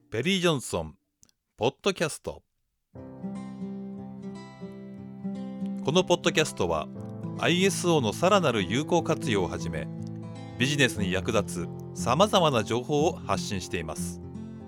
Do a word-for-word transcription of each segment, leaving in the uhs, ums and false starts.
ペリー・ジョンソンポッドキャスト。このポッドキャストは アイエスオー のさらなる有効活用をはじめ、ビジネスに役立つさまざまな情報を発信しています。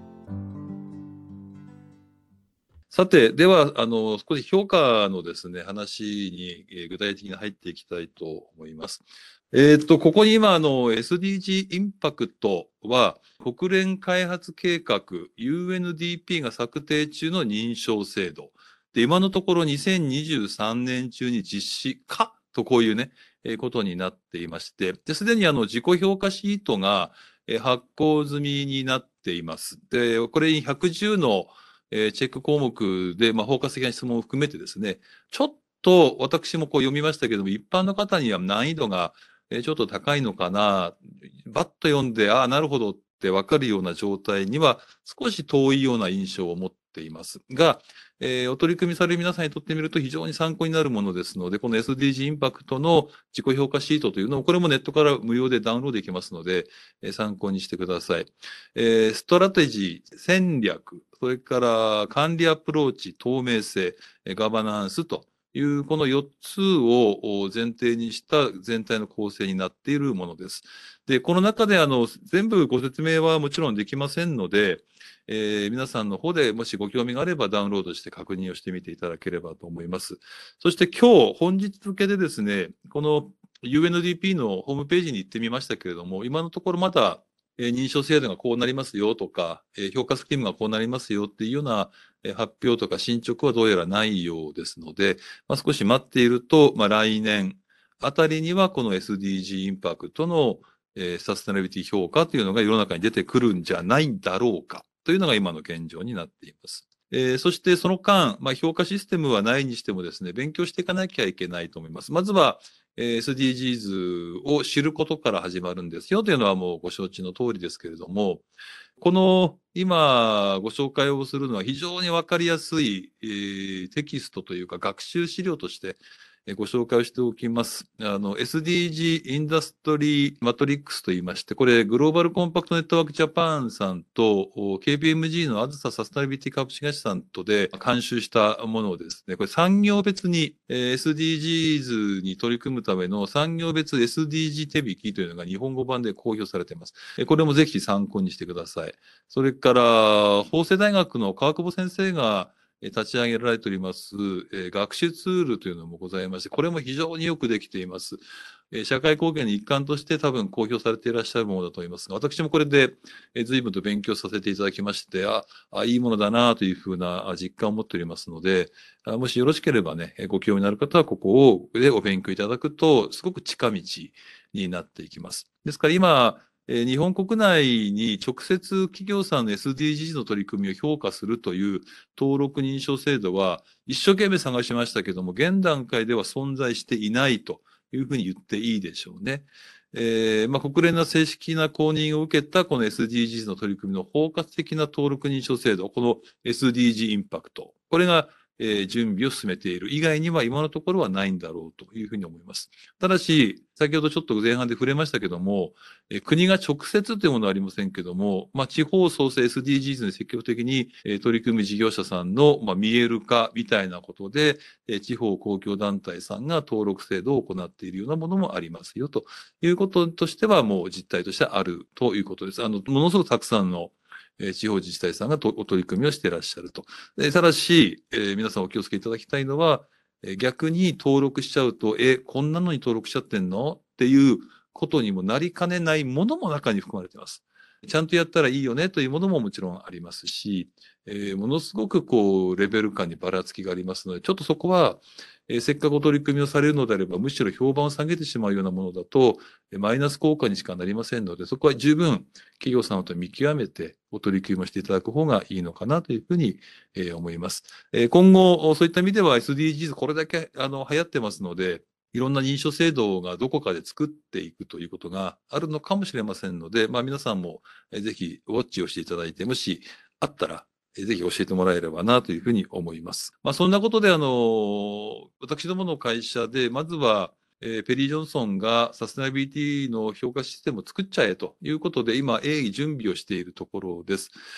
さて、ではあの少し評価のですね話に、えー具体的に入っていきたいと思います。えーっとここに今あの エスディージー インパクトは国連開発計画 ユーエヌディーピー が策定中の認証制度で、今のところにせんにじゅうさんねん中に実施かとこういうね、えーことになっていまして、すでにあの自己評価シートがえー発行済みになっています。で、これにひゃくじゅうのえーチェック項目で、まあ、包括的な質問を含めてですね、ちょっと私もこう読みましたけども、一般の方には難易度がえーちょっと高いのかな、バッと読んで、ああ、なるほどってわかるような状態には少し遠いような印象を持っていますが、えーお取り組みされる皆さんにとってみると非常に参考になるものですので、この エスディージー インパクトの自己評価シートというのを、これもネットから無料でダウンロードできますので、えー参考にしてください。えーストラテジー、戦略、それから管理アプローチ、透明性、えーガバナンスというこのよっつをお前提にした全体の構成になっているものです。で、この中であの全部ご説明はもちろんできませんので、えー皆さんの方でもしご興味があればダウンロードして確認をしてみていただければと思います。そして今日、本日付でですね、この ユーエヌディーピー のホームページに行ってみましたけれども、今のところまだえー認証制度がこうなりますよとか、えー評価スキームがこうなりますよっていうようなえー発表とか進捗はどうやらないようですので、まあ、少し待っていると、まあ、来年あたりにはこの エスディージー インパクトの、えーサステナビティ評価というのが世の中に出てくるんじゃないんだろうかというのが今の現状になっています。えーそしてその間、まあ、評価システムはないにしてもですね、勉強していかなきゃいけないと思います。まずは、えーエスディージーズ を知ることから始まるんですよというのはもうご承知の通りですけれども、この今ご紹介をするのは非常にわかりやすい、えーテキストというか学習資料としてえーご紹介をしておきます。あの エスディージー インダストリーマトリックスといいまして、これグローバルコンパクトネットワークジャパンさんとお ケーピーエムジー のあずさサステナビティ株式会社さんとで監修したものをですね、これ産業別にえー エスディージーズ に取り組むための産業別 エスディージー 手引きというのが日本語版で公表されています。えーこれもぜひ参考にしてください。それから法政大学の川久保先生がえー立ち上げられております、えー学習ツールというのもございまして、これも非常によくできています。えー社会貢献の一環として多分公表されていらっしゃるものだと思いますが、私もこれでえー随分と勉強させていただきまして、あ、あいいものだなというふうなあ実感を持っておりますので、あもしよろしければね、えーご興味のある方はここをでお勉強いただくと、すごく近道になっていきます。ですから今、えー日本国内に直接企業さんの エスディージーズ の取り組みを評価するという登録認証制度は一生懸命探しましたけども、現段階では存在していないというふうに言っていいでしょうね。えーまあ、国連の正式な公認を受けたこの エスディージーズ の取り組みの包括的な登録認証制度、この エスディージー インパクト、これがえー準備を進めている以外には今のところはないんだろうというふうに思います。ただし、先ほどちょっと前半で触れましたけども、えー国が直接というものはありませんけども、まあ、地方創生 エスディージーズ に積極的に、えー取り組む事業者さんの、まあ、見える化みたいなことで、えー地方公共団体さんが登録制度を行っているようなものもありますよということとしてはもう実態としてあるということです。あの、ものすごくたくさんのえー地方自治体さんがとお取り組みをしていらっしゃると。でただし、えー皆さんお気をつけいただきたいのは、えー逆に登録しちゃうと、え、こんなのに登録しちゃってんのっていうことにもなりかねないものも中に含まれています。ちゃんとやったらいいよねというものももちろんありますし、えーものすごくこう、レベル感にばらつきがありますので、ちょっとそこは、えーせっかくお取り組みをされるのであれば、むしろ評判を下げてしまうようなものだと、えーマイナス効果にしかなりませんので、そこは十分企業さんと見極めてお取り組みをしていただく方がいいのかなというふうに、えー思います。えー今後、そういった意味では エスディージーズ これだけあの流行ってますので、いろんな認証制度がどこかで作っていくということがあるのかもしれませんので、まあ皆さんもえーぜひウォッチをしていただいて、もしあったら、えーぜひ教えてもらえればなというふうに思います。まあそんなことであの、私どもの会社で、まずは、えーペリー・ジョンソンがサステナビリティの評価システムを作っちゃえということで、今、鋭意準備をしているところです。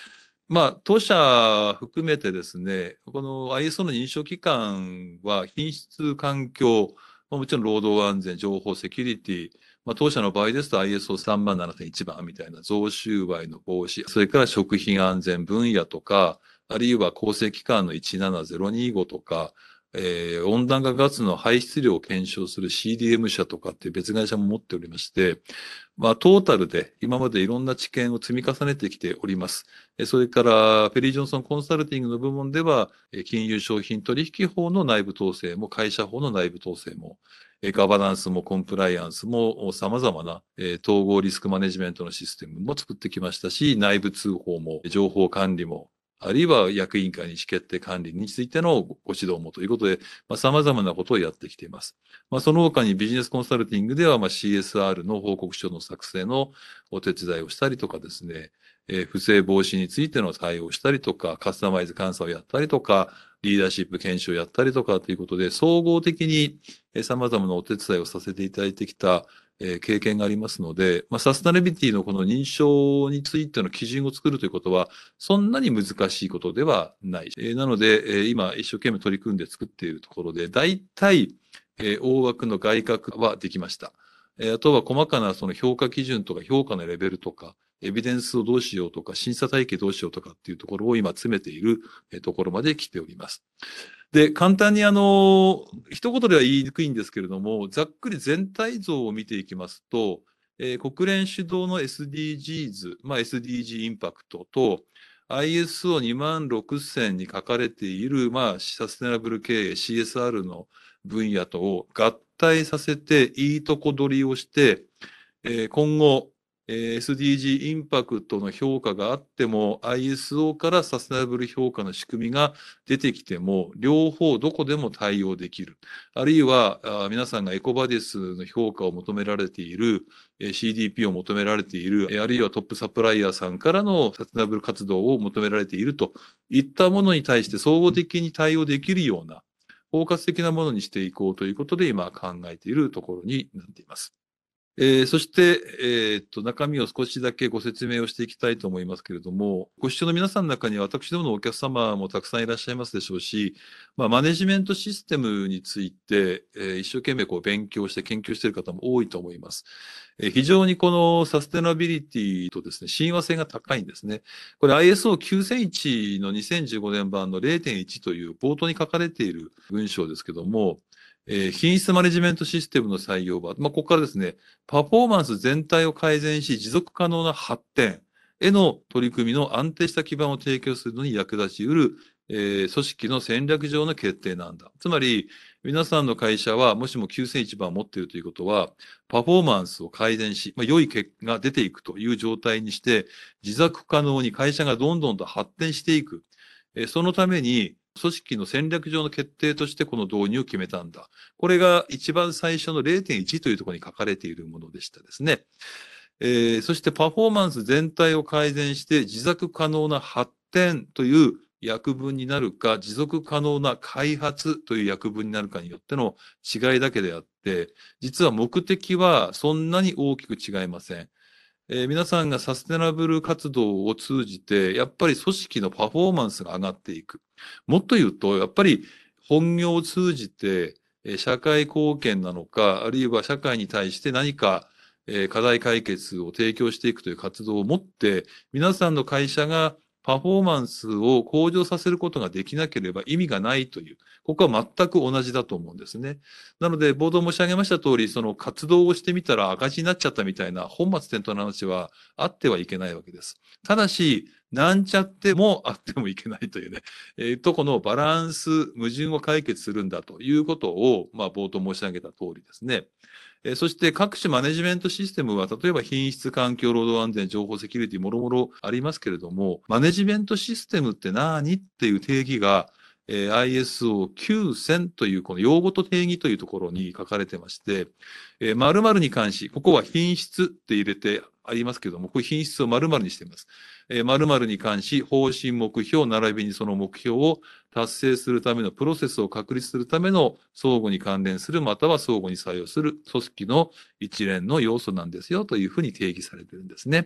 まあ、当社含めてですね、この アイエスオー の認証機関は品質、環境、まあもちろん労働安全、情報セキュリティ、まあ、当社の場合ですと アイエスオーさんまんななせんいち 番みたいな増収賄の防止、それから食品安全分野とか、あるいは構成機関のいちななぜろにごとか、えー温暖化ガスの排出量を検証する シーディーエム 社とかっていう別会社も持っておりまして、まあ、トータルで今までいろんな知見を積み重ねてきております。えそれから、ペリー・ジョンソンコンサルティングの部門では、え金融商品取引法の内部統制も、会社法の内部統制も、えガバナンスもコンプライアンスも様々な、え統合リスクマネジメントのシステムも作ってきましたし、内部通報も、情報管理も、あるいは役員会に意思決定管理についてのご指導もということで、まあ、様々なことをやってきています。まあ、その他にビジネスコンサルティングでは、まあ、シーエスアール の報告書の作成のお手伝いをしたりとかですね、えー不正防止についての対応をしたりとか、カスタマイズ監査をやったりとか、リーダーシップ研修をやったりとかということで、総合的にえー様々なお手伝いをさせていただいてきたえー経験がありますので、まあ、サステナビリティのこの認証についての基準を作るということは、そんなに難しいことではない。えーなので、えー今一生懸命取り組んで作っているところで、大体、えー大枠の外郭はできました。えーあとは細かなその評価基準とか評価のレベルとか、エビデンスをどうしようとか、審査体系どうしようとかっていうところを今詰めているえーところまで来ております。で、簡単にあの、一言では言いにくいんですけれども、ざっくり全体像を見ていきますと、えー国連主導の エスディージーズ、まあ、エスディージー インパクトと、アイエスオーにまんろくせんに書かれている、まあ、サステナブル経営、シーエスアール の分野とを合体させて、いいとこ取りをして、えー今後、えー エスディージー インパクトの評価があっても、アイエスオー からサステナブル評価の仕組みが出てきても、両方どこでも対応できる。あるいは、あ皆さんがエコバディスの評価を求められている、えー シーディーピー を求められている、えーあるいはトップサプライヤーさんからのサステナブル活動を求められているといったものに対して総合的に対応できるような、包括的なものにしていこうということで今考えているところになっています。えーそして、えーっと、中身を少しだけご説明をしていきたいと思いますけれども、ご視聴の皆さんの中には私どものお客様もたくさんいらっしゃいますでしょうし、まあ、マネジメントシステムについて、えー一生懸命こう勉強して研究している方も多いと思います。えー非常にこのサステナビリティとですね、親和性が高いんですね。これ アイエスオーきゅうせんいち のにせんじゅうごねん版の れいてんいち という冒頭に書かれている文章ですけども、えー品質マネジメントシステムの採用は、まあ、ここからですね、パフォーマンス全体を改善し、持続可能な発展への取り組みの安定した基盤を提供するのに役立ち得る、えー組織の戦略上の決定なんだ。つまり、皆さんの会社は、もしもきゅうせんいちばんを持っているということは、パフォーマンスを改善し、まあ、良い結果が出ていくという状態にして、持続可能に会社がどんどんと発展していく。えーそのために、組織の戦略上の決定としてこの導入を決めたんだ。これが一番最初の れいてんいち というところに書かれているものでしたですね。えーそしてパフォーマンス全体を改善して持続可能な発展という訳文になるか、持続可能な開発という訳文になるかによっての違いだけであって、実は目的はそんなに大きく違いません。えー皆さんがサステナブル活動を通じて、やっぱり組織のパフォーマンスが上がっていく。もっと言うと、やっぱり本業を通じて、えー社会貢献なのか、あるいは社会に対して何か、えー課題解決を提供していくという活動をもって、皆さんの会社がパフォーマンスを向上させることができなければ意味がないという、ここは全く同じだと思うんですね。なので、冒頭申し上げました通り、その活動をしてみたら赤字になっちゃったみたいな本末転倒な話はあってはいけないわけです。ただし、なんちゃってもあってもいけないというね、えー、とこのバランス、矛盾を解決するんだということを、まあ、冒頭申し上げた通りですね。えーそして各種マネジメントシステムは、例えば品質、環境、労働安全、情報セキュリティ、もろもろありますけれども、マネジメントシステムって何っていう定義が、えー アイエスオーきゅうせんというこの用語と定義というところに書かれてまして、えー、〇〇に関し、ここは品質って入れてありますけれども、これ品質を〇〇にしています。えー、〇〇に関し、方針目標、並びにその目標を達成するためのプロセスを確立するための相互に関連する、または相互に作用する組織の一連の要素なんですよというふうに定義されているんですね。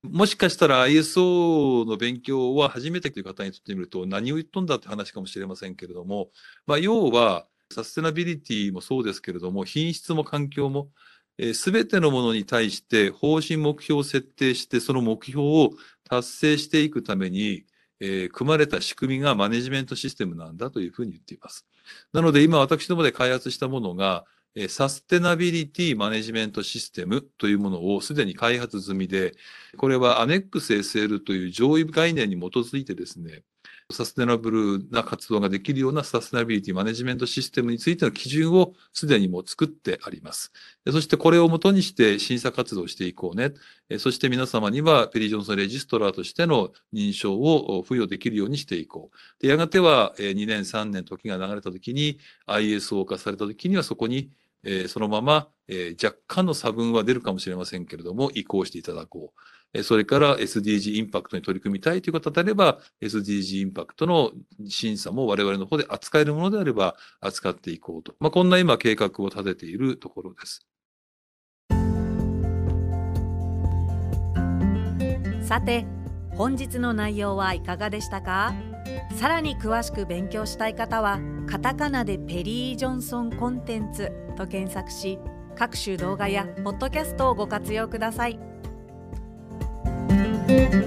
もしかしたら アイエスオー の勉強は初めてという方にとってみると何を言っとんだって話かもしれませんけれども、まあ、要はサステナビリティもそうですけれども、品質も環境も、すべてのものに対して方針目標を設定して、その目標を達成していくために、えー組まれた仕組みがマネジメントシステムなんだというふうに言っています。なので今私どもで開発したものが、えーサステナビリティマネジメントシステムというものをすでに開発済みで、これはアネックス エスエル という上位概念に基づいてですね、サステナブルな活動ができるようなサステナビリティマネジメントシステムについての基準をすでにもう作ってあります。そしてこれをもとにして審査活動をしていこうね。そして皆様にはペリー・ジョンソン・レジストラーとしての認証を付与できるようにしていこう。でやがてはにねん、さんねん時が流れた時に アイエスオー 化された時にはそこにそのまま若干の差分は出るかもしれませんけれども移行していただこう。それから エスディージー インパクトに取り組みたいという方であれば エスディージー インパクトの審査も我々の方で扱えるものであれば扱っていこうと。まあ、こんな今計画を立てているところです。 さて、本日の内容はいかがでしたか？さらに詳しく勉強したい方はカタカナでペリー・ジョンソンコンテンツと検索し、各種動画やポッドキャストをご活用ください。